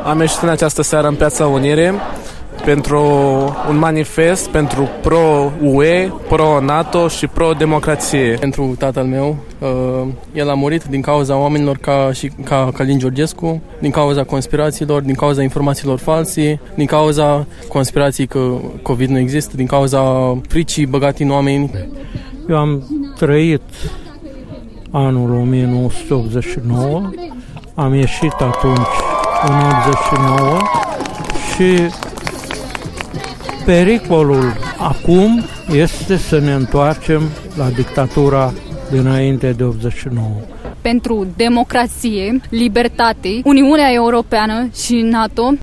Am ieșit în această seară în Piața Unirii pentru un manifest pentru pro-UE, pro-NATO și pro-democrație. Pentru tatăl meu, el a murit din cauza oamenilor ca Călin Georgescu, din cauza conspirațiilor, din cauza informațiilor false, din cauza conspirației că COVID nu există, din cauza fricii băgate în oameni. Eu am trăit anul 1989, am ieșit atunci în 89 și pericolul acum este să ne întoarcem la dictatura dinainte de 89. Pentru democrație, libertate, Uniunea Europeană și NATO.